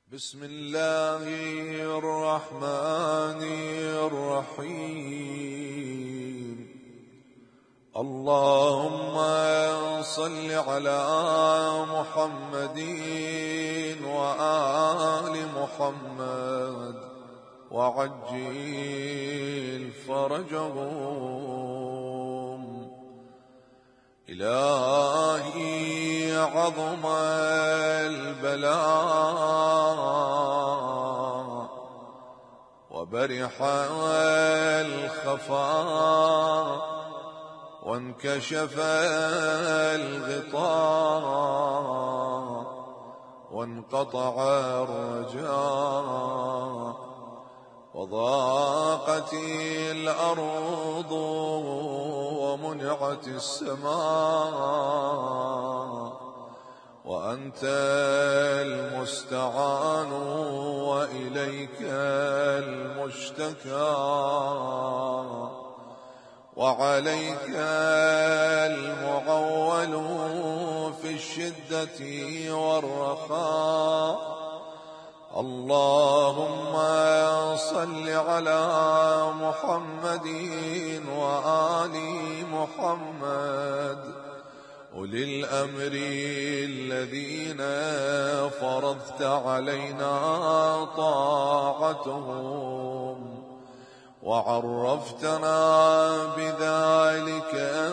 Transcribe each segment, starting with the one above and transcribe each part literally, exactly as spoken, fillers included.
بسم الله الرحمن الرحيم. اللهم صل على محمد وآل محمد وعجل فرجهم. إلهي عظم البلاء وبرح الخفاء وانكشف الغطاء وانقطع الرجاء وضاقت الأرض ومنعت السماء وأنت المستعان وإليك المشتكى وعليك المعول في الشدة والرخاء. اللهم صل على محمد وآل محمد أولي الأمر الذين فرضت علينا طاعتهم وعرفتنا بذلك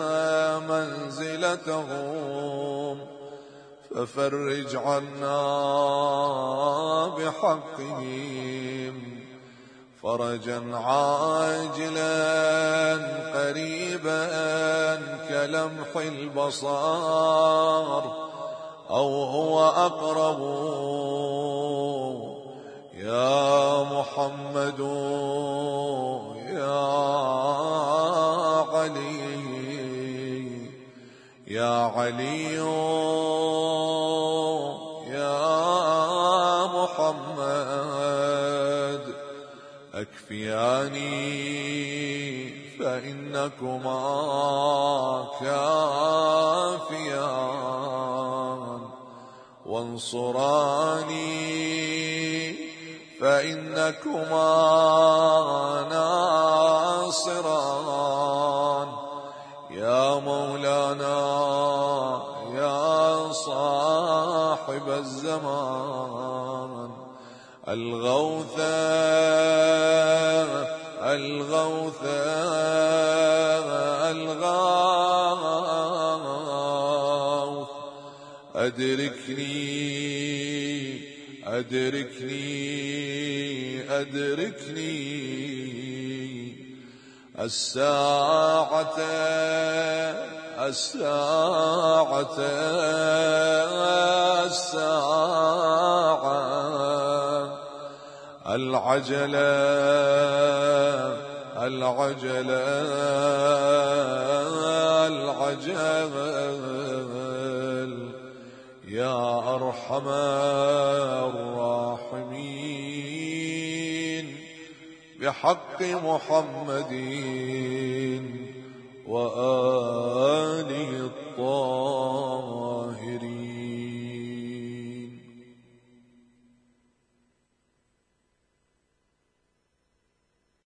منزلتهم، ففرج عنا بحقهم فرجا عاجلا قريبا كلمح البصر أو هو أقرب. يا محمد يا علي يا علي يا محمد أكفياني فإنكما كافيان، وانصراني فإنكما ناصران. يا مولانا يا صاحب الزمان الغوث الغوث الغوث أدركني أدركني أدركني الساعة الساعة الساعة العجلة العجلة العجل يا أرحم الراحمين بحق محمد